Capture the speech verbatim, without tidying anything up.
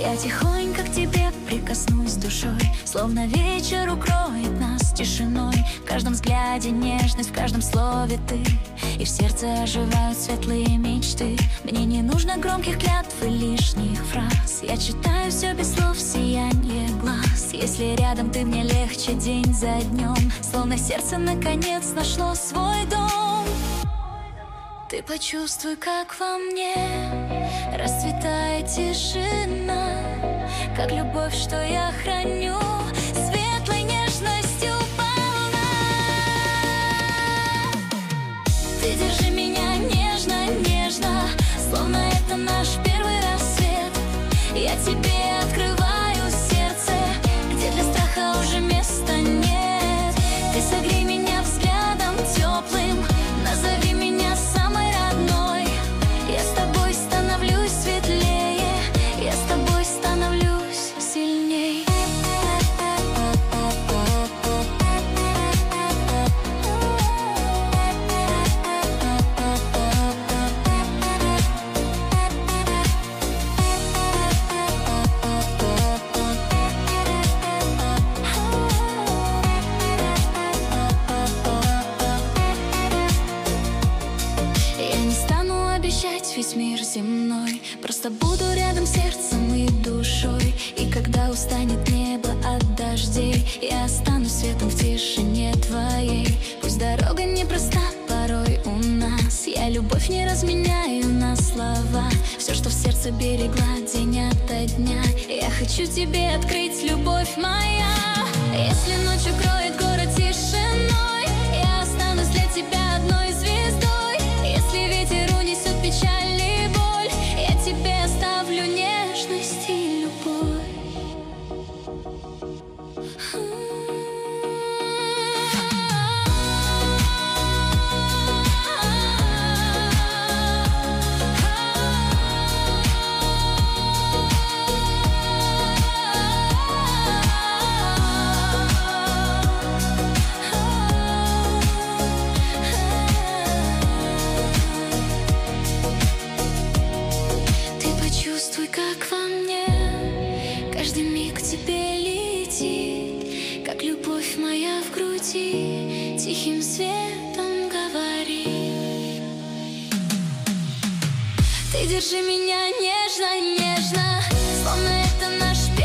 Я тихонько к тебе прикоснусь душой, словно вечер укроет нас тишиной. В каждом взгляде нежность, в каждом слове ты, и в сердце оживают светлые мечты. Мне не нужно громких клятв и лишних фраз. Я читаю все без слов, сияние глаз. Если рядом ты, мне легче день за днем, словно сердце наконец нашло свой дом. Ты почувствуй, как во мне расцветает тишина, как любовь, что я храню, светлой нежностью полна. Ты держи меня нежно, нежно, словно это наш первый рассвет. Я тебе открываю сердце, где для страха уже места нет. Ты согрей меня взглядом теплым, назови меня самой родной. Я с тобой становлюсь светлее, я с тобой становлюсь сильней. Весь мир земной, просто буду рядом сердцем и душой. И когда устанет небо от дождей, я останусь светом в тишине твоей. Пусть дорога непроста порой у нас, я любовь не разменяю на слова. Все, что в сердце берегла день ото дня, я хочу тебе открыть, любовь моя. Если ночь укроет город тишиной, я останусь для тебя одной звездой. Если ветер унесет печаль и боль, я тебе оставлю нежность и любовь. Как во мне каждый миг тебе летит, как любовь моя в груди тихим светом говорит. Ты держи меня нежно, нежно, словно это наш